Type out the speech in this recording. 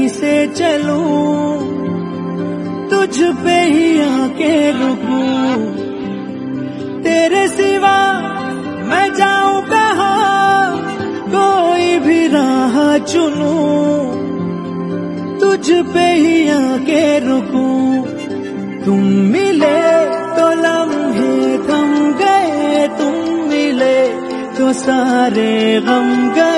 से चलूं, तुझ पे ही आके रुकूं। तेरे सिवा मैं जाऊं कहाँ, कोई भी राह चुनूं, तुझ पे ही आके रुकूं। तुम मिले तो लम्हे थम गए, तुम मिले तो सारे गम गए।